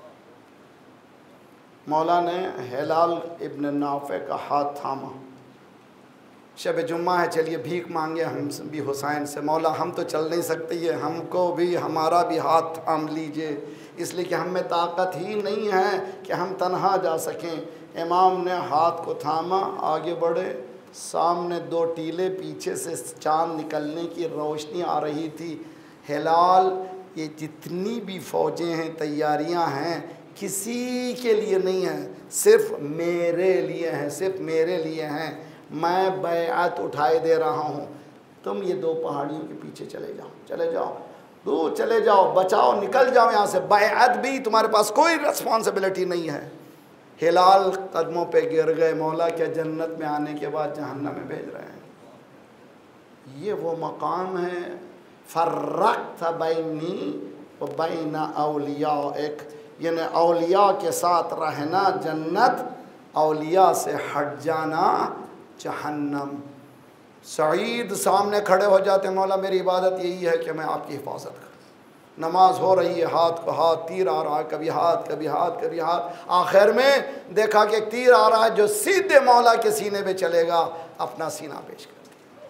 मौला ने हिलाल इब्न नाफ़े का हाथ थामा। शब जुम्मा है, चलिए भीख मांगे हम भी हुसैन से। मौला हम तो चल नहीं सकते, ये हमको भी हमारा भी हाथ थाम लीजिए, इसलिए कि हम में ताकत ही नहीं है कि हम तन्हा जा सकें। इमाम ने हाथ को थामा, आगे बढ़े। सामने 2 टीले, पीछे से चाँद निकलने की रोशनी आ रही थी। हिलाल, ये जितनी भी फ़ौजें हैं, तैयारियां हैं, किसी के लिए नहीं हैं, सिर्फ मेरे लिए हैं, सिर्फ मेरे लिए हैं। मैं बैअत उठाए दे रहा हूँ। तुम ये 2 पहाड़ियों के पीछे चले जाओ, चले जाओ, दूर चले जाओ, बचाओ, निकल जाओ यहाँ से। बैअत भी तुम्हारे पास कोई रिस्पॉन्सिबिलिटी नहीं है। हिलाल कदमों पे गिर गए। मौला क्या जन्नत में आने के बाद जहन्नम में भेज रहे हैं? ये वो मकाम है फ़र्रक़्त बैनी व बैन औलिया, एक यानी औलिया के साथ रहना जन्नत, औलिया से हट जाना जहन्नम। सईद सामने खड़े हो जाते, मौला मेरी इबादत यही है कि मैं आपकी हिफाजत करूँ। नमाज हो रही है, हाथ को हाथ, तीर आ रहा है, कभी हाथ कभी हाथ कभी हाथ। आखिर में देखा कि एक तीर आ रहा है जो सीधे मौला के सीने पे चलेगा। अपना सीना पेश कर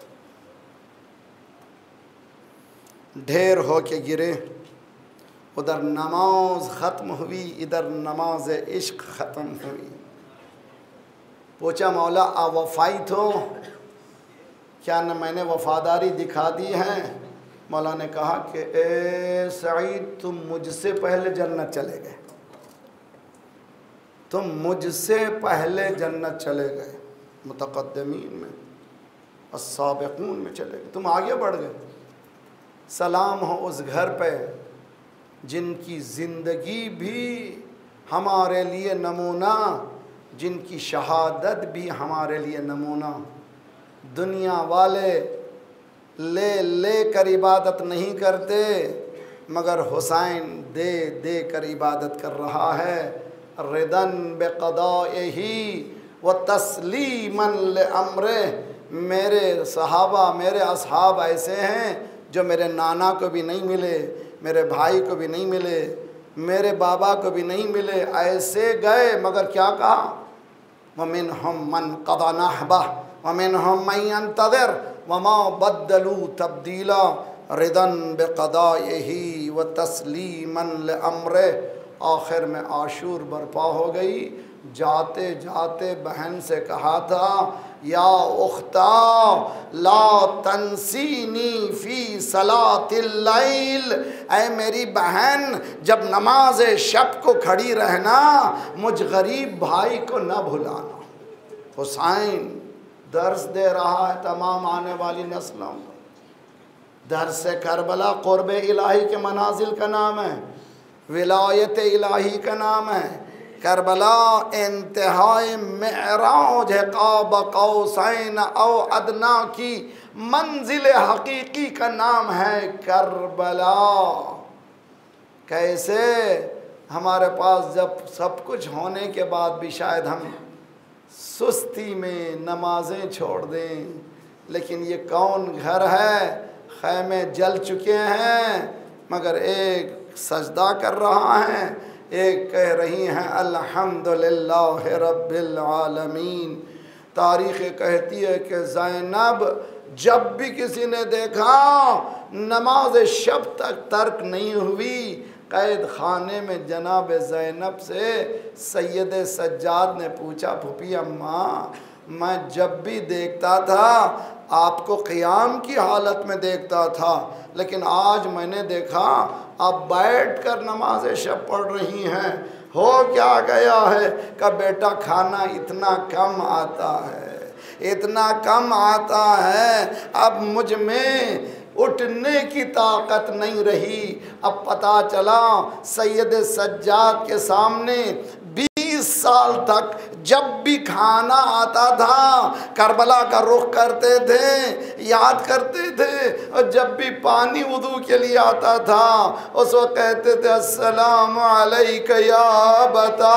दिया, ढेर हो के गिरे। उधर नमाज ख़त्म हुई, इधर नमाज इश्क ख़त्म हुई। पूछा मौला आप वफ़ाई तो क्या न मैंने वफ़ादारी दिखा दी है? मौला ने कहा कि ए सईद, तुम मुझसे पहले जन्नत चले गए, तुम मुझसे पहले जन्नत चले गए, मुतक़द्दिमीन में, अस्साबिक़ून में चले गए, तुम आगे बढ़ गए। सलाम हो उस घर पे जिनकी ज़िंदगी भी हमारे लिए नमूना, जिनकी शहादत भी हमारे लिए नमूना। दुनिया वाले ले कर इबादत नहीं करते, मगर हुसैन दे दे कर इबादत कर रहा है। रिदन बेक़दाइही व तस्लीमन लिअम्रे। मेरे सहाबा, मेरे असहाब ऐसे हैं जो मेरे नाना को भी नहीं मिले, मेरे भाई को भी नहीं मिले, मेरे बाबा को भी नहीं मिले, ऐसे गए मगर क्या कहा? वमिनहुम मन क़दा नहबह वमिनहुम मन यंतज़िर वमा बद्दलू तब्दीला। रिदन बेक़दाइही व तस्लीमन लिअम्रे। आखिर में आशूर बर्पा हो गई। जाते जाते बहन से कहा था, या उख्ता ला तंसीनी फ़ी सलातिल लैल। ऐ मेरी बहन, जब नमाज शब को खड़ी रहना, मुझ गरीब भाई को न भुलाना। हुसैन दर्स दे रहा है तमाम आने वाली नस्लों को। दर्स करबला क़ुर्ब इलाही के मनाजिल का नाम है, विलायत इलाही का नाम है। करबला इंतहाई मेराज है, क़ाब क़ौसैन औ अदना की मंजिल हकीकी का नाम है करबला। कैसे हमारे पास जब सब कुछ होने के बाद भी शायद हम सुस्ती में नमाजें छोड़ दें, लेकिन ये कौन घर है, खैमे जल चुके हैं मगर एक सजदा कर रहा है, एक कह रही हैं अल्हम्दुलिल्लाह रब्बिल आलमीन। तारीख़ कहती है कि ज़ैनब जब भी किसी ने देखा नमाज शब तक तर्क नहीं हुई, कैद खाने में जनाब ज़ैनब से सैयद सज्जाद ने पूछा, फूफी अम्मा मैं जब भी देखता था आपको क़ियाम की हालत में देखता था, लेकिन आज मैंने देखा आप बैठकर नमाज शब पढ़ रही हैं, हो क्या गया है? का बेटा खाना इतना कम आता है, इतना कम आता है, अब मुझ में उठने की ताकत नहीं रही। अब पता चला सैयद सज्जाद के सामने 20 साल तक जब भी खाना आता था करबला का रुख करते थे, याद करते थे, और जब भी पानी वुदू के लिए आता था उस वक्त कहते थे अस्सलामु अलैका या बता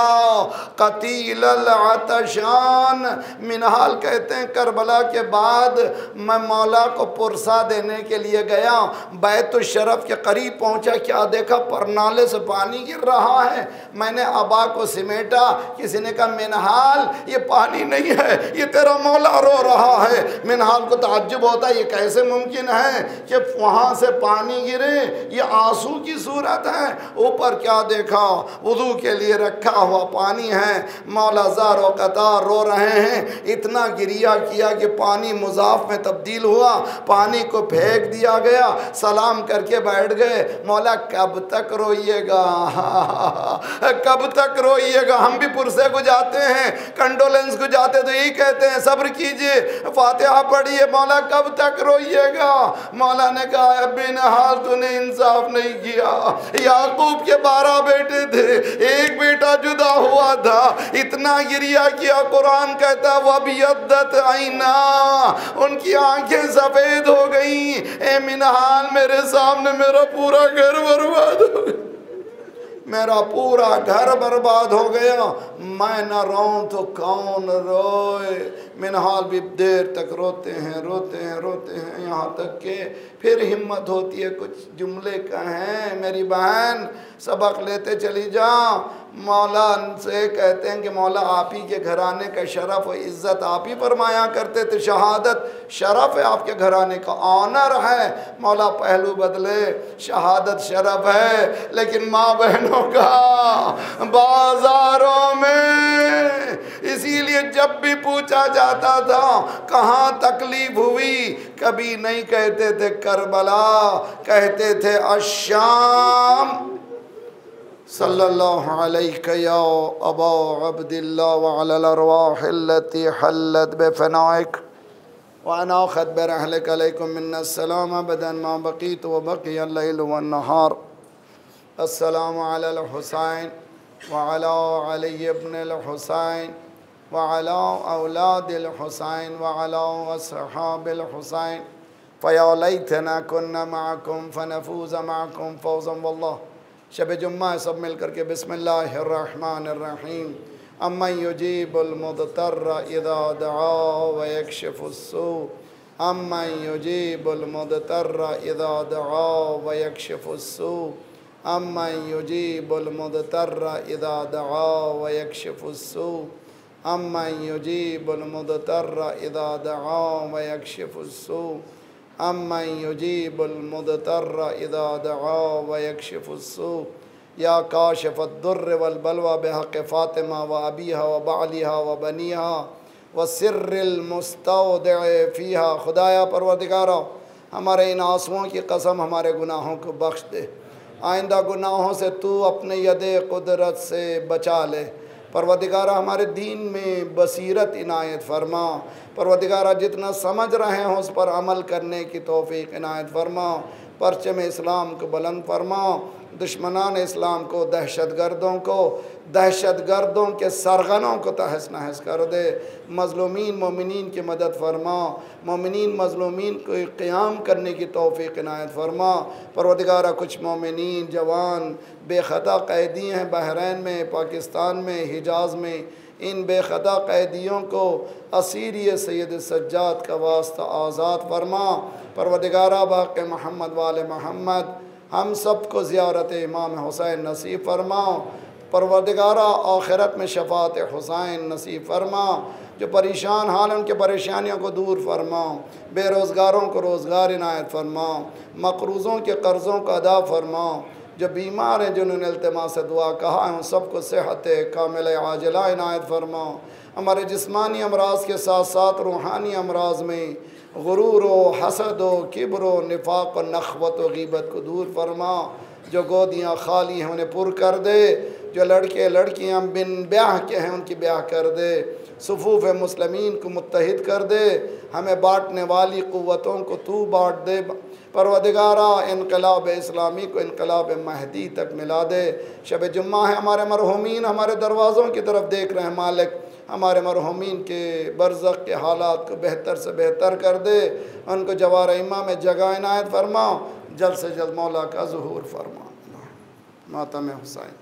कतील अल-अतशान। मिनहाल कहते हैं करबला के बाद मैं मौला को पुरसा देने के लिए गया, बैतुल शरफ के करीब पहुंचा, क्या देखा परनाले से पानी गिर रहा है। मैंने अबा को सिमेटा, किसी ने कहा मिनहाल ये पानी नहीं है, ये तेरा मौला रो रहा है। मिनहाल को ताज्जुब होता है ये कैसे मुमकिन है कि वहाँ से पानी गिरे, ये आंसू की सूरत है। ऊपर क्या देखा, वुदू के लिए रखा हुआ पानी है, मौला ज़ारो कतार रो रहे हैं। इतना गिरिया किया कि पानी मुज़ाफ में तब्दील हुआ, पानी को फेंक दिया गया, सलाम करके बैठ गए। मौला कब तक रोइएगा, कब तक रोइएगा? हम भी पुरसे को जाते हैं, कंडोलेंस को जाते तो यही कहते हैं सब्र कीजिए, फातिहा पढ़िए, मौला कब तक रोइएगा? मौला ने कहा बिनहाल तूने इंसाफ नहीं किया। याकूब के 12 बेटे थे, एक बेटा जुदा हुआ था, इतना गिरिया किया, कुरान कहता वबियद्दत आईना, उनकी आंखें सफेद हो गई। ए मिनहाल मेरे सामने मेरा पूरा घर बर्बाद हो गया, मेरा पूरा घर बर्बाद हो गया, मैं न रोऊं तो कौन रोए। मिनहाल भी देर तक रोते हैं, रोते हैं, रोते हैं, यहाँ तक के फिर हिम्मत होती है कुछ जुमले कहें। मेरी बहन सबक लेते चली जा। मौला से कहते हैं कि मौला आप ही के घराने का शरफ़ और इज़्ज़त आप ही फरमाया करते थे, शहादत शरफ़ है आपके घराने का, ऑनर है। मौला पहलू बदले, शहादत शरफ़ है, लेकिन माँ बहनों का बाज़ारों में। इसीलिए जब भी पूछा जाता था कहाँ तकलीफ़ हुई, कभी नहीं कहते थे करबला, कहते थे अश्शाम। सल्लल्लाहु अलैहि या अबा अब्दिल्लाह व अलल अरवाह अल्लती हल्लत बिफनाइक व अनाखत बिरहलिक अलैकुम मिन्नस सलाम अबदन मा बकीत व बक़िय अल-लैल व अन-नहार। अस्सलामु अलल हुसैन व अला अली इब्न अल-हुसैन व अला औलादिल हुसैन व अला असहाबिल हुसैन फ़या लैतना कुन्ना मअकुम फ़नफ़ूज़ मअकुम फ़ौज़न वल्लाह। शब जुम्मा है, सब मिल करके बिस्मिल्लाहिर्रहमानिर्रहीम। अम्मन युजीबुल मुद्तर्र इज़ा दआ व यक्शिफुस्सू, अम्मन युजीबुल मुद्तर्र इज़ा दआ व यक्शिफुस्सू, अम्मन युजीबुल मुद्तर्र इज़ा दआ व यक्शिफुस्सू, अम्मन युजीबुल मुद्तर्र इज़ा दआ व यक्शिफुस्सू, अम्मन युजीबुल मुद्तर्र इज़ा दआ व यक्शिफुस्सू, या काशिफ़द्दुर्र वल बलवा बिहक़्क़ि फ़ातिमा व अबीहा व बालिहा व बनीहा व सिर्रिल मुस्तौदिअ फ़ीहा। खुदाया परवरदिगारा, हमारे इन आंसुओं की कसम हमारे गुनाहों को बख्श दे, आइंदा गुनाहों से तू अपने यदे कुदरत से बचा ले। परवरदिगारा हमारे दीन में बसीरत इनायत फरमा। परवरदिगारा जितना समझ रहे हों उस पर अमल करने की तौफीक इनायत फरमा। परचम इस्लाम को बुलंद फरमा। दुश्मनान इस्लाम को, दहशतगर्दों को, दहशतगर्दों के सरगनों को तहस नहस कर दे। मज़लूमीन मोमिनीन की मदद फरमा, मोमिनीन मज़लूमीन को क़याम करने की तौफ़ीक़ इनायत फरमा। परवरदिगारा कुछ मोमिनीन जवान बेख़ता क़ैदी हैं बहरैन में, पाकिस्तान में, हिजाज़ में, इन बेख़ता क़ैदियों को असीरी सैयद सज्जाद का वास्ता आज़ाद फरमा। परवरदिगारा बाक़ मोहम्मद वाले मोहम्मद हम सब को ज़ियारत इमाम हुसैन नसीब फरमा। परवरदिगारा आखिरत में शफ़ात हुसैन नसीब फरमा। जो परेशान हाल उनके परेशानियों को दूर फरमा, बेरोज़गारों को रोज़गार इनायत फरमा, मक़रूज़ों के कर्ज़ों का अदा फरमा। जो बीमार हैं जिन्होंने इल्तिमा से दुआ कहा है उन सबको सेहत कामिल आजिला इनायत फरमा। हमारे जिस्मानी अमराज के साथ साथ रूहानी अमराज में गुरूर व हसद व किब्र व निफाक़ व नख़वत व ग़ीबत को दूर फरमा। जो गोदियाँ खाली हैं उन्हें पुर कर दे। जो लड़के लड़कियाँ बिन ब्याह के हैं उनकी ब्याह कर दे। सुफ़ूफ़ मुस्लिमीन को मुत्तहिद कर दे। हमें बाँटने वाली क़ुव्वतों को तू बाँट दे। परवदिगारा इनक़लाब इस्लामी को इनक़लाब महदी तक मिला दे। शब जुम्मा है, हमारे मरहूमीन हमारे दरवाज़ों की तरफ देख रहे हैं। मालिक हमारे मरहूमीन के बरज़ख के हालात को बेहतर से बेहतर कर दे। उनको जवार इमा में जगह इनायत फरमा। जल्द से जल्द मौला का ज़ुहूर फरमा। मातम हुसैन।